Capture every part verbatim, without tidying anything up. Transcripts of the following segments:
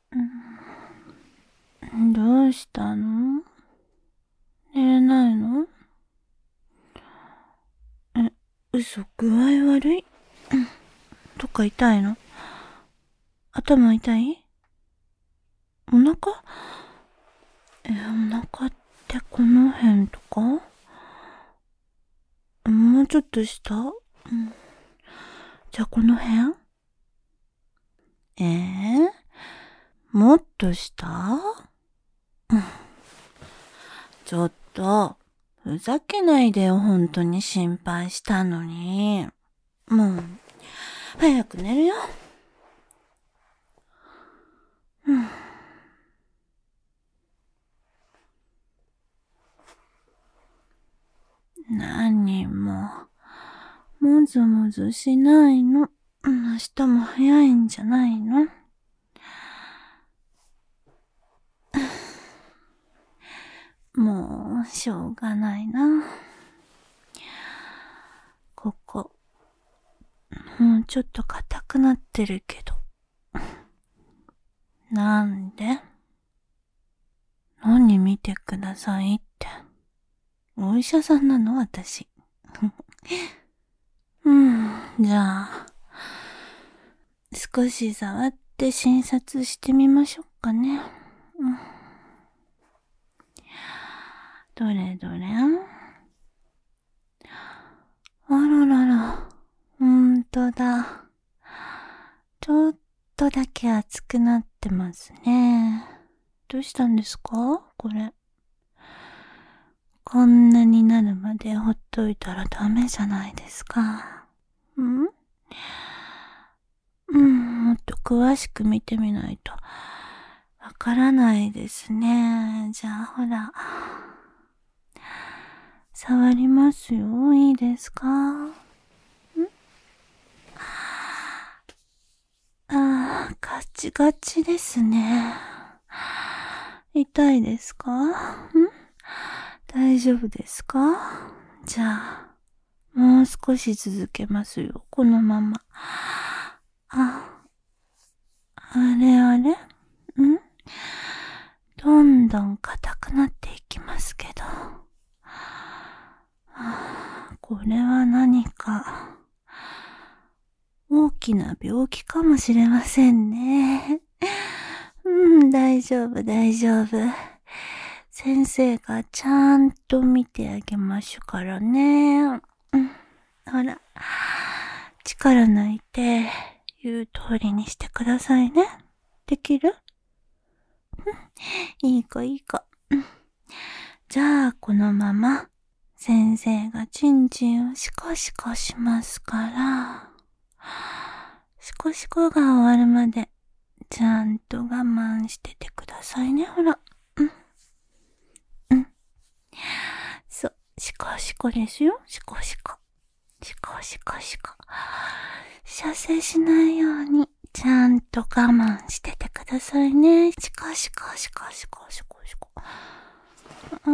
どうしたの？寝れないの？え、嘘、具合悪い？どっか痛いの？頭痛い？お腹？え、お腹ってこの辺とか？もうちょっと下？うん。じゃあこの辺？えー、もっと下？うん。ちょっと、ふざけないでよ、本当に心配したのに。もう、早く寝るよ。うん。何も、もぞもぞしないの。明日も早いんじゃないの？もう、しょうがないな。ここ、もうちょっと硬くなってるけど。なんで？何見てくださいって。お医者さんなの私。うん、じゃあ、少し触って診察してみましょうかね。うん、どれどれ？あららら、ほんとだ。ちょっとだけ熱くなってますね。どうしたんですかこれ。こんなになるまでほっといたらダメじゃないですか。ん？うん、もっと詳しく見てみないとわからないですね。じゃあほら、触りますよ。いいですか？ん？ああ、ガチガチですね。痛いですか？ん？大丈夫ですか？じゃあ、もう少し続けますよ。このまま。あ、あれあれ？ん？どんどん硬くなっていきますけど。これは何か大きな病気かもしれませんね。うん、大丈夫、大丈夫。先生がちゃんと見てあげましゅからね。うん、ほら、力抜いて、言う通りにしてくださいね。できる？いい子、いい子。じゃあ、このまま、先生がチンチンをシコシコしますから、シコシコが終わるまで、ちゃんと我慢しててくださいね、ほら。うん。うん。そう、シコシコですよ、シコシコ。シコシコシコ。射精しないように、ちゃんと我慢しててくださいね。シコシコシコシコシコシコ。うん、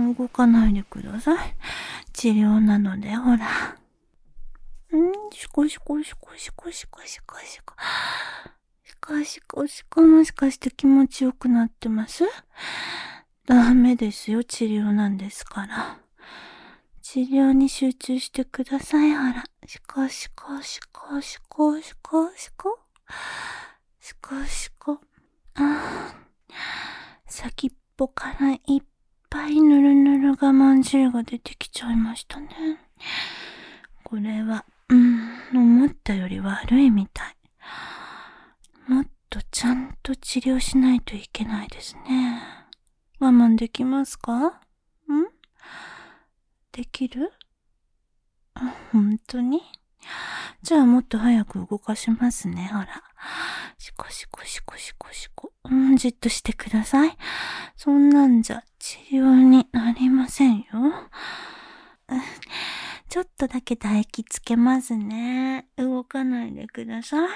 動かないでください。治療なので、ほら。うん、シコシコシコシコシコシコシコ。シコシコシコ、もしかして気持ちよくなってます？ダメですよ、治療なんですから。治療に集中してください、ほら。シコシコシコシコシコシコ。シコシコ。ああ、先っぽからいっぱいぬるぬる我慢汁が出てきちゃいましたね。これは、うん、思ったより悪いみたい。もっとちゃんと治療しないといけないですね。我慢できますか？ん？できる？本当に？じゃあもっと早く動かしますね。ほら。シコシコシコシコシコ。うん、じっとしてください。そんなんじゃ治療になりませんよ。ちょっとだけ唾液つけますね。動かないでください。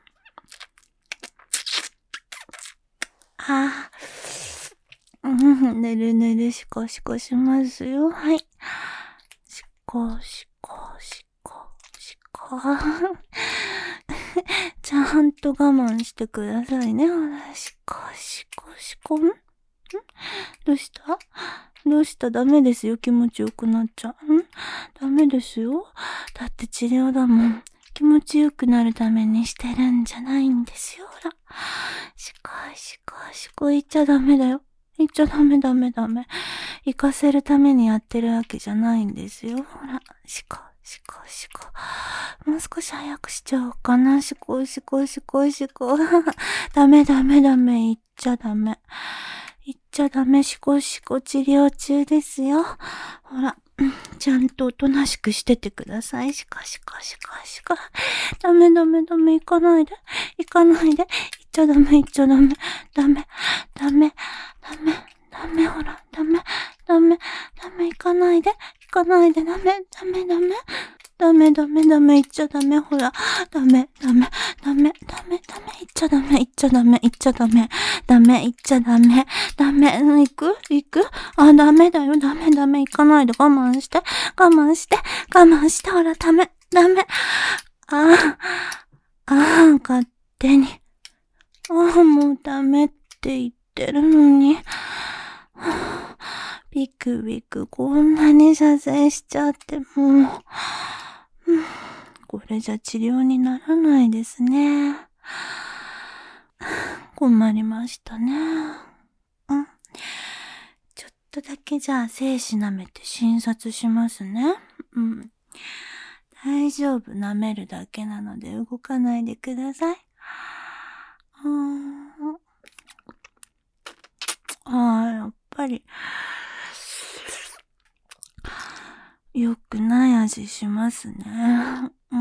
ああ。うん、ぬるぬるシコシコしますよ。はい。シコシコシコシコ。ちちゃんと我慢してくださいね。ほら、しこしこしこ。んんどうしたどうしたダメですよ。気持ちよくなっちゃう。んダメですよ。だって治療だもん。気持ちよくなるためにしてるんじゃないんですよ。ほら。しこしこしこ言っちゃダメだよ。言っちゃダメダメダメ。行かせるためにやってるわけじゃないんですよ。ほら。しこしこしこ。もう少し早くしちゃおうかな。しこしこしこしこ。ダメダメダメ。言っちゃダメ。言っちゃダメ。しこしこ治療中ですよ。ほら。ちゃんとおとなしくしててください。しかしかしかしか。ダメダメダメ。行かないで。行かないで。行っちゃダメ。行っちゃダメ。ダメ。ダメ。ダメ。ダメ。ほら。ダメ。ダメ。ダメ。行かないで。行かないで。ダメ。ダメ。ダメ。ダメダメダメ。行っちゃダメ。ほら。ダメ。ダメ。ダメ。ダメ。ダメ。行っちゃダメ。行っちゃダメ。行っちゃダメ。ダメ。行っちゃダメ。ダメ。行く行くあ、ダメだよ。ダメダメ。行かないで。我慢して。我慢して。我慢して。ほら。ダメ。ダメ。ああ。ああ、勝手に。ああ、もうダメって言ってるのに。ビクビクこんなに射精しちゃってもう。これじゃ治療にならないですね。困りましたね。うん。ちょっとだけじゃあ精子舐めて診察しますね。うん。大丈夫。舐めるだけなので動かないでください。うーん。ああ、やっぱり。良くない味しますね。うん。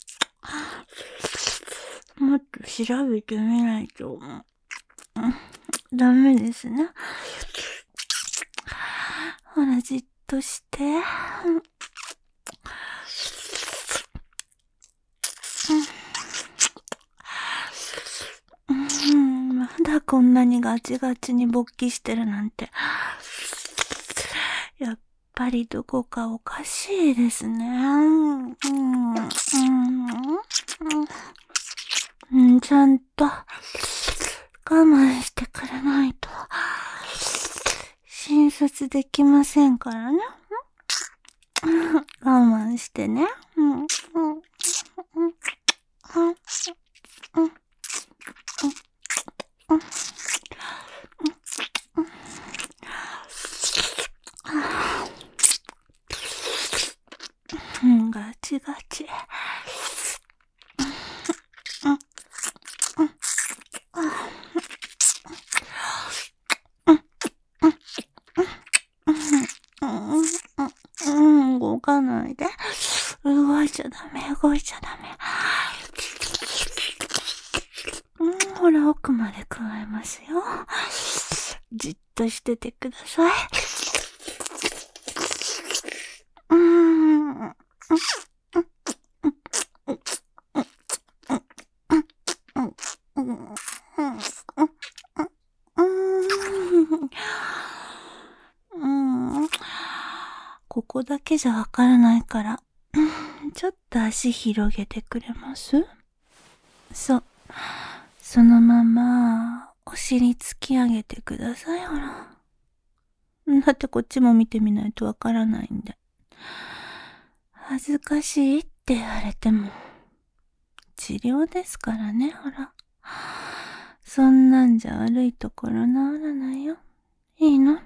もっと調べてみないと。うん、ダメですね。ほら、じっとして。うん、まだこんなにガチガチに勃起してるなんて。やっぱりどこかおかしいですね。うん、うん、うん、ちゃんと我慢してくれないと診察できませんからね。我慢してね。うん、うん、うん、うん、うん、うん。うん、ガチガチ。うん、動かないで。動いちゃダメ、動いちゃダメ。うん、ほら、奥まで加えますよ。じっとしててください。うーん。ここだけじゃわからないから、ちょっと足広げてくれます？そう。そのまま、お尻突き上げてください、ほら。だってこっちも見てみないとわからないんで。恥ずかしいって言われても、治療ですからね、ほら。そんなんじゃ悪いところ治らないよ。いいの？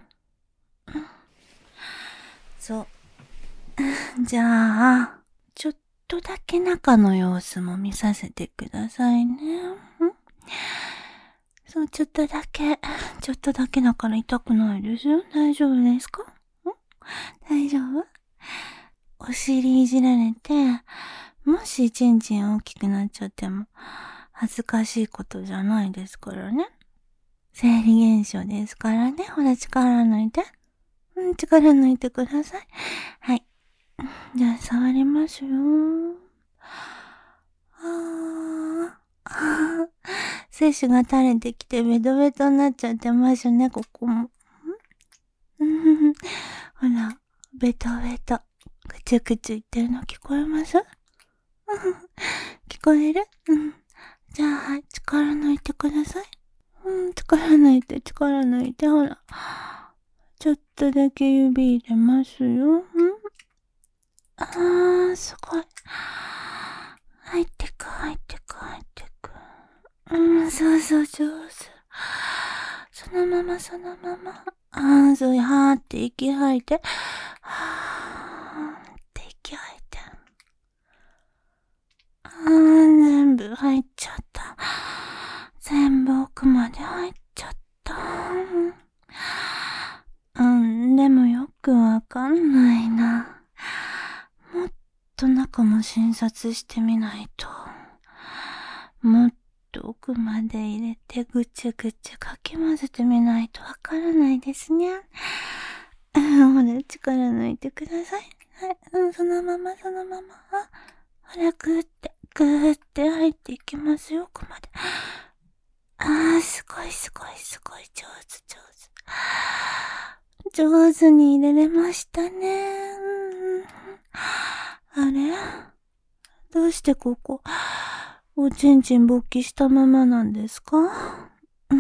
そう。じゃあ、ちょっとだけ中の様子も見させてくださいね。んそう、ちょっとだけ、ちょっとだけだから痛くないですよ。大丈夫ですか？ん大丈夫？お尻いじられて、もしちんちん大きくなっちゃっても、恥ずかしいことじゃないですからね。生理現象ですからね。ほら、力抜いて。うん、力抜いてください。はい。じゃあ、触りますよ。あー。あー。精子が垂れてきてベトベトになっちゃってますね、ここも。んほら、ベトベト。くちゅくちゅ言ってるの聞こえます？聞こえる？うん。 じゃあ、はい、力抜いてください。うん、力抜いて、力抜いて、ほら。ちょっとだけ指入れますよ。うんあー、すごい。入ってく、入ってく、入ってく。うん、そうそう、上手。そのまま、そのまま。あー、そう、はーって息吐いて。はーって息吐いて。あー、全部入っちゃった。全部奥まで入っちゃった。うん、でもよくわかんないな。もっと中も診察してみないと。もっと奥まで入れてぐちゅぐちゅかき混ぜてみないとわからないですね。ほら、力抜いてください。はい、うん、そのままそのまま。ほら、ぐーって、ぐーって入っていきますよ、奥まで。あー、すごいすごいすごい、上手上手。上手に入れれましたね。うん、あれどうしてここ、おちんちん勃起したままなんですか？うん、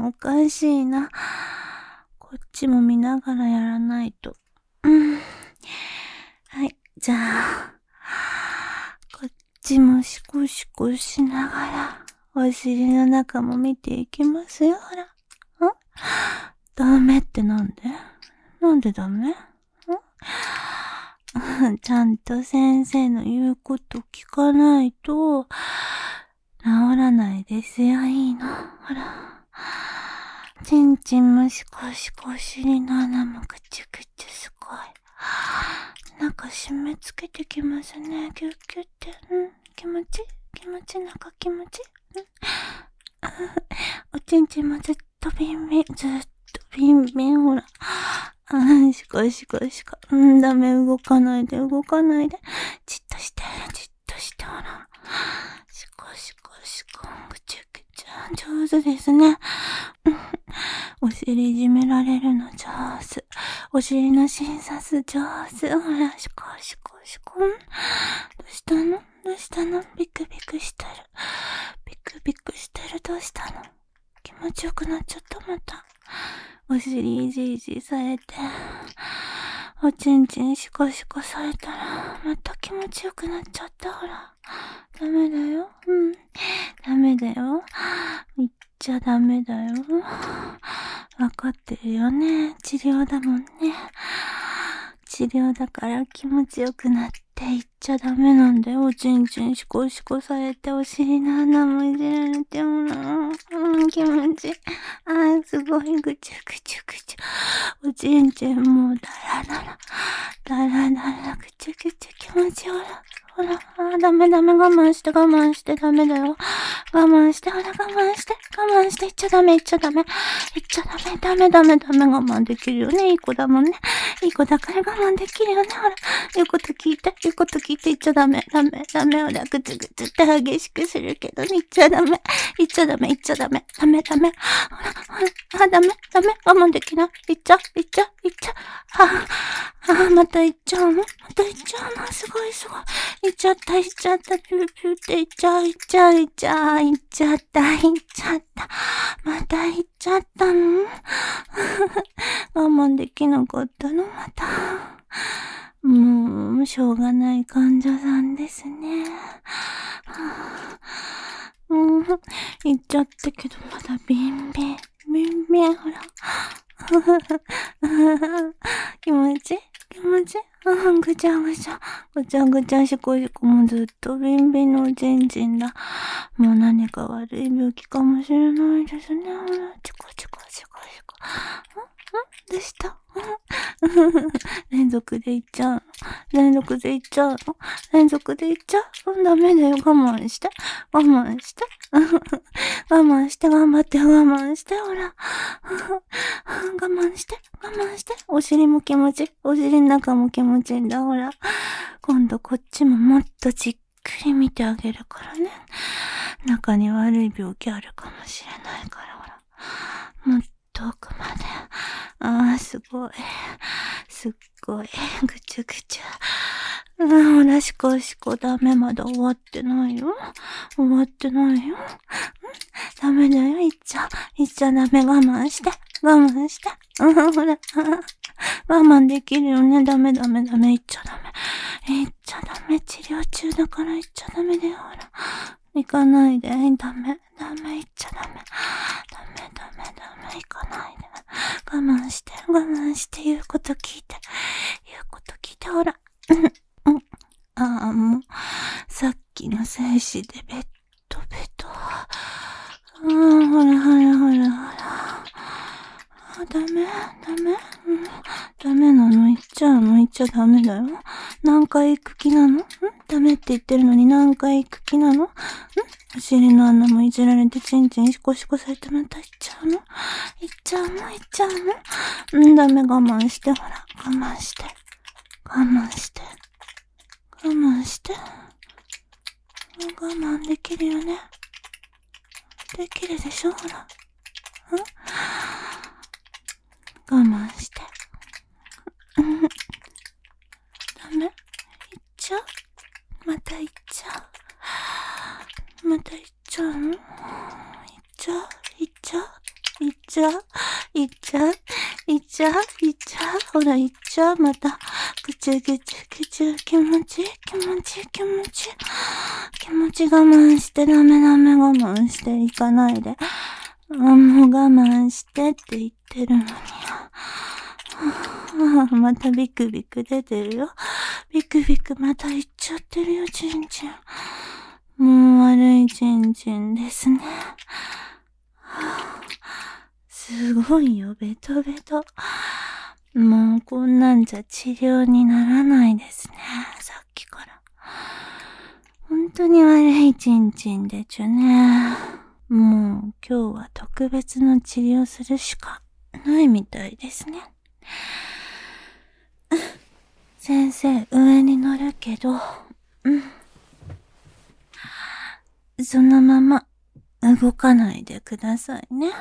おかしいな。こっちも見ながらやらないと。うん。はい、じゃあ、こっちもシコシコしながら、お尻の中も見ていきますよ、ほら。ん？ダメってなんで？なんでダメ？ん？ちゃんと先生の言うこと聞かないと、治らないですよ、いいの。ほら。ちんちんもシコシコ、お尻の穴もぐちゅぐちゅすごい。中締め付けてきますね、キュッキュッて。うん、気持ち気持ち、中気持ちうん。おちんちんもずっとビンビン、ずっとビンビン、ほら。あー、しこしこしこ。うん、ダメ、動かないで、動かないで。じっとして、じっとして、ほら。しこしこしこ、ぐちゅぐちゅ。上手ですね。お尻いじめられるの上手。お尻の診察上手。ほら、しこしこしこ。どうしたの？どうしたの？ビクビクしてる。ビクビクしてる。どうしたの？気持ちよくなっちゃった、また。お尻いじいじされて、おちんちんシコシコされたら、また気持ちよくなっちゃった、ほら。ダメだよ。うん。ダメだよ。言っちゃダメだよ。わかってるよね。治療だもんね。治療だから気持ちよくなって言っちゃダメなんだよ。おちんちんシコシコされて、お尻の穴もいじられてもな。うん、気持ちいい。あー、すごいぐちゅぐちゅぐちゅ。おちんちんもうダラダラ。ダラダラぐちゅぐちゅ気持ちいい。ほら。ほら、あー、ダメダメ、我慢して我慢してダメだよ。我慢して、ほら、我慢して、我慢して、言っちゃダメ、言っちゃダメ。言っちゃダメ、ダメダメダメ、我慢できるよね。いい子だもんね。いい子だから我慢できるよね。ほら、言うこと聞いて、言うこと聞いて言っちゃダメ、ダメ、ダメ、ほら、ぐつぐつって激しくするけど、言っちゃダメ、言っちゃダメ、言っちゃダメ、ダメダメ。ほら、ほら、あ、ダメ、ダメ、我慢できない。言っちゃ、言っちゃ、言っちゃ。あ、あ、また言っちゃうのまた言っちゃうのすごいすごい。言っちゃった、言っちゃった、ピューピューって言っちゃう、言っちゃう、言っちゃう、言っちゃった、言っちゃった。また言っちゃったの我慢できなかったのまた。もう、しょうがない患者さんですね。うん、言っちゃったけど、まだビンビン、ビンビン、ほら。気持ち気持ちうん、ぐちゃぐちゃ。ぐちゃぐちゃしこしこもずっとビンビンのおちんちんだ。もう何か悪い病気かもしれないですね。ほら、チコチコチコチコ。んんどうした連続でいっちゃうの連続でいっちゃうの連続でいっちゃううん、ダメだよ。我慢して。我慢して。我慢して、頑張って、我慢して、ほら。我慢して、我慢して。お尻も気持ちいい。お尻の中も気持ちいいんだ、ほら。今度こっちももっとじっくり見てあげるからね。中に悪い病気あるかもしれないから、ほら。もっと奥まで。ああ、すごい。すっごい。ぐちゅぐちゅ。 うん、ほら、しこしこダメ、まだ終わってないよ。終わってないよ。うん、ダメだよ、いっちゃ。いっちゃダメ、我慢して。我慢して。うん、ほら。我慢できるよね。ダメダメダメ、いっちゃダメ。いっちゃダメ、治療中だからいっちゃダメだよ、ほら。行かないで。ダメ、ダメ、いっちゃダメ。ダメ、ダメ、ダメ、行かないで。我慢して、我慢して、言うこと聞いて。言うこと聞いて、ほら。うん、うん。ああ、もう、さっきの精子でベッドベッド。うん、ほらほらほらほら。あ、ダメダメ、うん、ダメなの、言っちゃうの、言っちゃダメだよ。何回行く気なの？ん、ダメって言ってるのに何回行く気なの？ん、お尻の穴もいじられてチンチンシコシコされてまた行っちゃうの？行っちゃうの？行っちゃうの？ん、ダメ、我慢して、ほら、我慢して。我慢して。我慢して。我慢できるよね。できるでしょ、ほら。ん？我慢して。うん。ダメ？行っちゃう？また行っちゃう？また行っちゃうの？行っちゃう？行っちゃう？行っちゃう？行っちゃう？行っちゃう？行っちゃう？ほら、行っちゃう？また。ぐちゅぐちゅぐちゅ。気持ちいい？気持ちいい？気持ちいい？気持ち我慢して。ダメダメ、我慢して。行かないで。あ、もう我慢してって言ってるのに。あ、またビクビク出てるよ。ビクビクまた行っちゃってるよ、チンチン。もう悪いチンチンですね。すごいよ、ベトベト。もうこんなんじゃ治療にならないですね、さっきから。本当に悪いチンチンでちゅね。もう今日は特別の治療するしかないみたいですね。先生、上に乗るけど、うん。そのまま動かないでくださいね。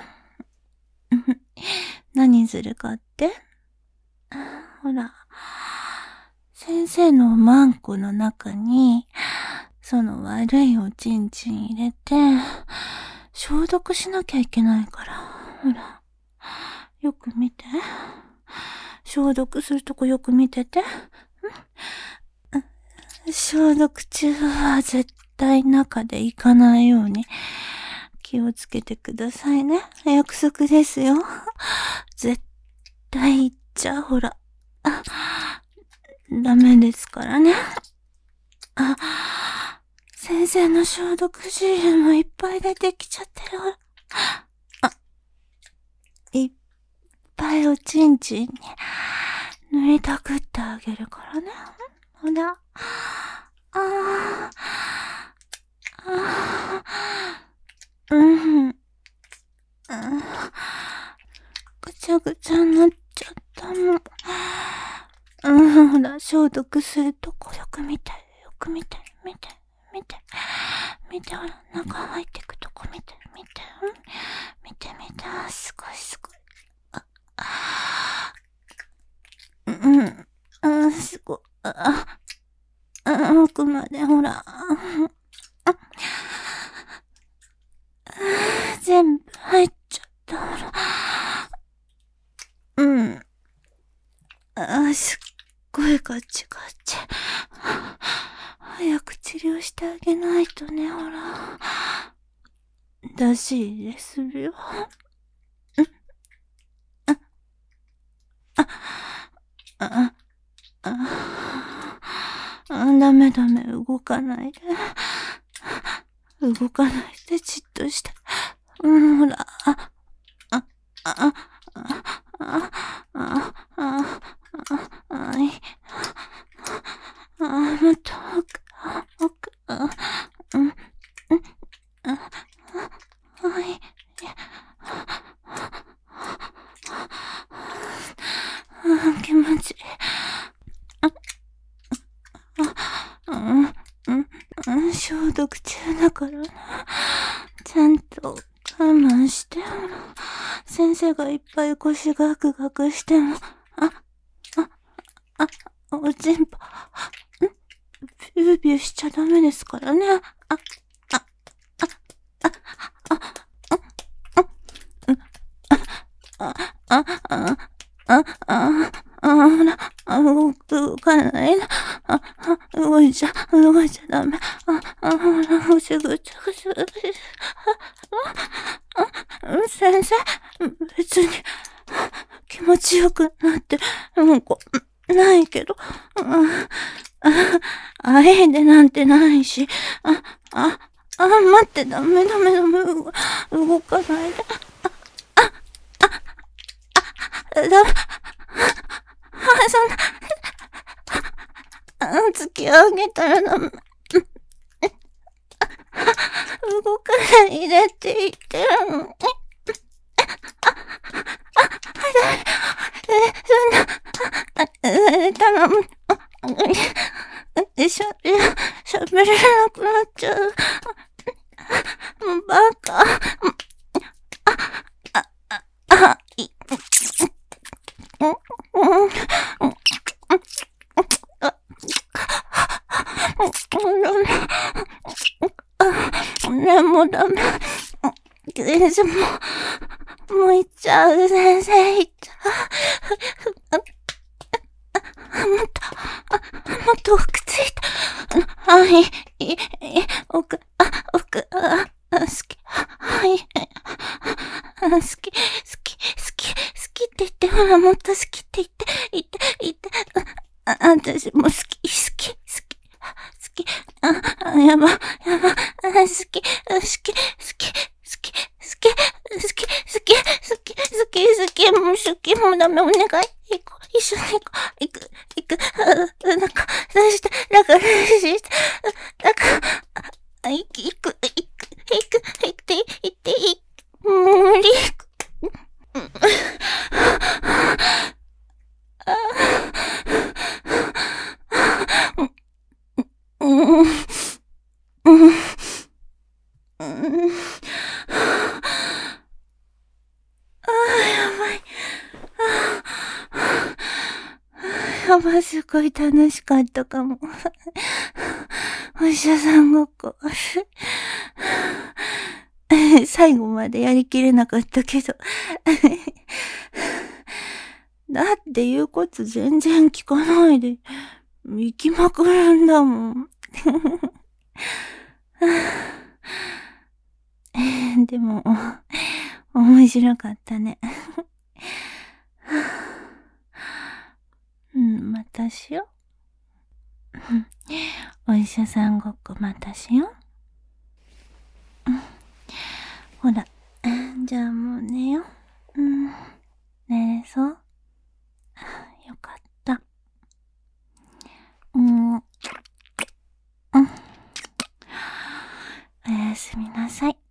何するかって？ほら、先生のマンコの中に、その悪いおちんちん入れて、消毒しなきゃいけないから。ほら、よく見て。消毒するとこよく見てて。消毒中は絶対中で行かないように気をつけてくださいね。約束ですよ。絶対行っちゃう。ほら。あ、ダメですからね。あ、先生の消毒シールもいっぱい出てきちゃってる。ほら。あ、いっぱいおちんちんに塗りたくってあげるからね。ほら。ああ。ああ。うん。ぐちゃぐちゃになっちゃったの。うん、ほら、消毒するとこよく見て、よく見て、見て、見て、見て、ほら、中入ってくとこ見て、見て、うん、見て、見て、すごい、すごい。あ、あ、うん、あ、すごい。あ、あ、奥まで、ほら。あ、全部入っちゃった、ほら。うん。あ、すっごいガチガチ。早く治療してあげないとね、ほら。出し入れするよ。うん。あ、あ、あ、あ、あ、ダメダメ、動かないで。動かないで、じっとして。うん、ほら。あ、あ、あ、あ、あ、あ、あ、あ、あ、い、あ、もっと奥、奥、あ、うん、うん、あ、はい、あ、気持ちいい。あ、あ、うん、うん、消毒中だからな。ちゃんと我慢してよ。先生がいっぱい腰ガクガクしても、あ、あ、あ、おちんぽ、ん、 ビュービューしちゃダメですからね。あ、あ、あ、あ、あ、あ、あ、あ、あ、あ、あ、ほら、あ、動かないな。あ、あ、動いちゃ、動いちゃダメ。あ、あ、ほら、ぐしゅぐしゅぐしゅぐしゅ。あ、あ、先生、別に、気持ちよくなって、うんこ、ないけど、あ、あ、あえでなんてないし、あ、あ、あ、待って、ダメダメダメ、動かないで。ダメ、そんな、突き上げたらダメ。動かないでって言ってるのに。そんな、頼む。しゃ、しゃべれなくなっちゃう。バカ。あ、あ、あ、い、うん、うん、ね、もうダメ。先生、もう、もう行っちゃう。先生、行っちゃう。もっと、もっと奥ついた。はい、い、い、奥、あ、奥、あ、好き。はい、好き、好き、好き、好きって言って、ほら、もっと好きって言って、言って、言って、あ、私も好き、好き、好き。好き。あ、やば、やば、好き、好き、好き、好き、好き、好き、好き、好き、好き、好き、もう好き、もうダメ、お願い。行こう、一緒に行こう。行く、行く、なんか、出して、なんか、出して、なんか、行く、行く、行く、行く、行って、行って、行く、無理。うん、うん、うん、うん。ああ、やばい。やばい、すごい楽しかったかも。お医者さんごっこ。最後までやりきれなかったけど。だって言うこと全然聞かないで、行きまくるんだもん。でも、面白かったね。うん、またしよう。お医者さんごっこまたしよう。うん、ほら、じゃあもう寝よう。うん、寝れそう？よかった。うん、うん。おやすみなさい。